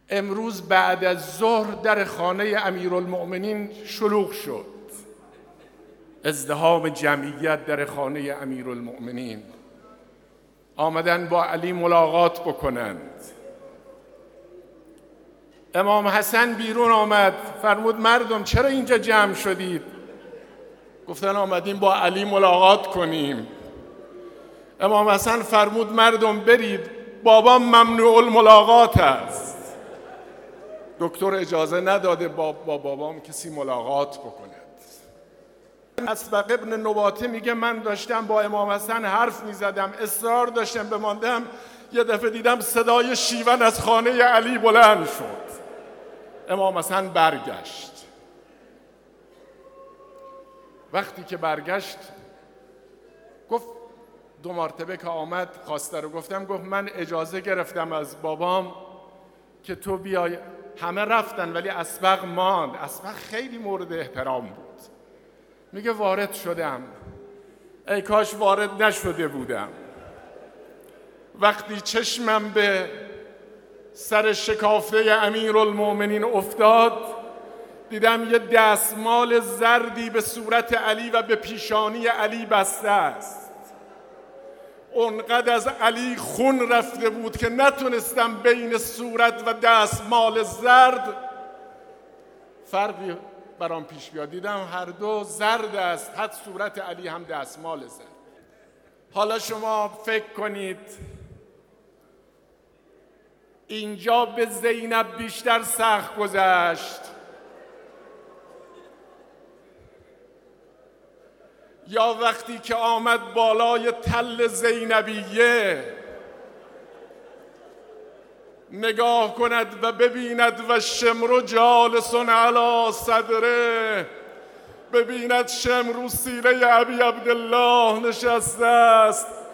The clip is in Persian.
امروز بعد از ظهر در خانه امیرالمؤمنین شلوغ شد. ازدحام جمعیت در خانه امیرالمؤمنین. آمدن با علی ملاقات بکنند. امام حسن بیرون آمد، فرمود مردم چرا اینجا جمع شدید؟ گفتن آمدیم با علی ملاقات کنیم. امام حسن فرمود مردم برید، بابام ممنوع الملاقات است. دکتر اجازه نداده با بابام کسی ملاقات بکند. اسبق ابن نباته میگه من داشتم با امام حسن حرف میزدم، اصرار داشتم بماندم، یه دفعه دیدم صدای شیون از خانه علی بلند شد. امام حسن برگشت. وقتی که برگشت گفت 2 مرتبه که آمد خواسته رو گفتم، گفت من اجازه گرفتم از بابام که تو بیای. همه رفتن ولی اسبق ماند. اسبق خیلی مورد احترام بود. میگه وارد شدم، ای کاش وارد نشده بودم. وقتی چشمم به سر شکافته امیرالمؤمنین افتاد، دیدم یه دستمال زردی به صورت علی و به پیشانی علی بسته است. اونقدر از علی خون رفته بود که نتونستم بین صورت و دستمال زرد فرقی برام پیش بیاد. دیدم هر دو زرد است، حد صورت علی هم دستمال زرد. حالا شما فکر کنید اینجا به زینب بیشتر سخت گذشت یا وقتی که آمد بالای تل زینبیه نگاه کند و ببیند و شمر جالس علی صدره، ببیند شمر رو سینه ابی عبدالله نشسته است